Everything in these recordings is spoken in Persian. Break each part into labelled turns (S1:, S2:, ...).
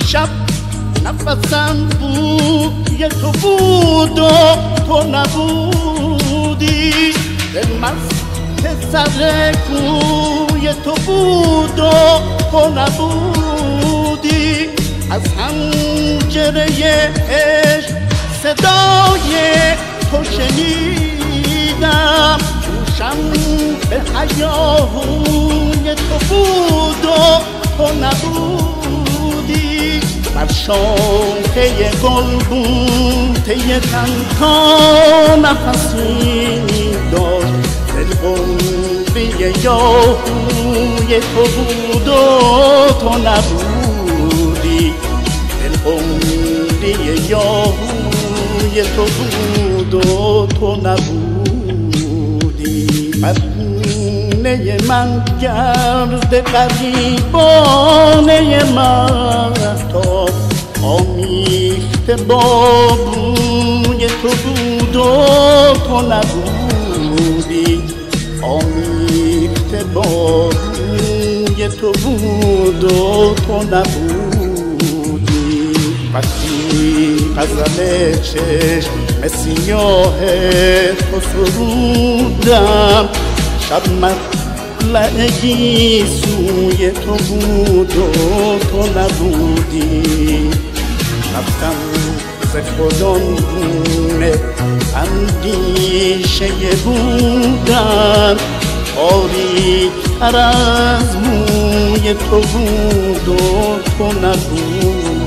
S1: شب نفسم بوی تو بود و تو نبودی، دل مست سر کوی تو بود و تو نبودی. از حنجره عشق صدای تو شنیدم، گوشم به هیاهوی تو بود و تو نبودی. بر شاخه گلبوته تنها نفسی داشت، دل قمری یاهوی تو بود و تو نبودی. دل قمری یاهوی تو بود و تو نبودی. مدینه من گرد غریبانه مهتاب، آمیخته با بوی تو بود و تو نبودی. آمیخته با بوی تو بود و تو نبودی. وقتی غزل چشم سیاه تو سرودم، شب مطلعی سوی تو بود و تو نبودی. رفتم ز خودم گونه اندیشه بودم، تاریک‌تر از موی تو بود و تو نبودی.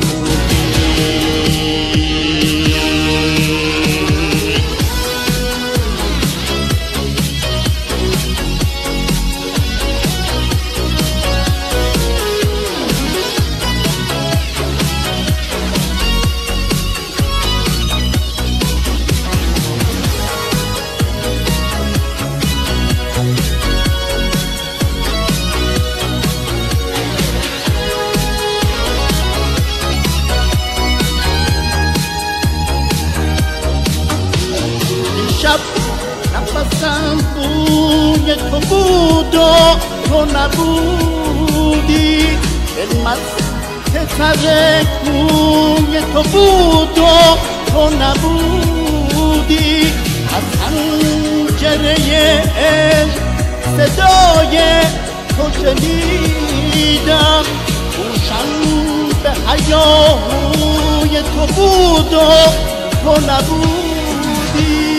S1: شب نفسم بوی تو بود و تو نبودی، دل مست سر کوی تو بود و تو نبودی. از حنجره عشق صدای تو شنیدم، گوشم به هیاهوی تو بود و تو نبودی.